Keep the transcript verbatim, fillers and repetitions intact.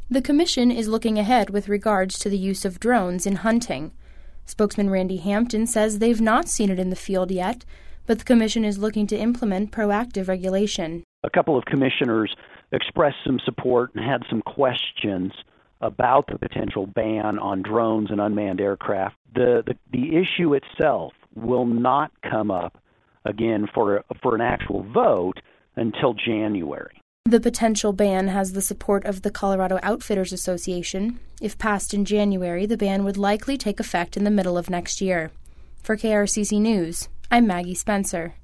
The Commission is looking ahead with regards to the use of drones in hunting. Spokesman Randy Hampton says they've not seen it in the field yet, but the Commission is looking to implement proactive regulation. A couple of commissioners expressed some support and had some questions about the potential ban on drones and unmanned aircraft. The, the, the issue itself will not come up again for, for an actual vote until January. The potential ban has the support of the Colorado Outfitters Association. If passed in January, the ban would likely take effect in the middle of next year. For K R C C News, I'm Maggie Spencer.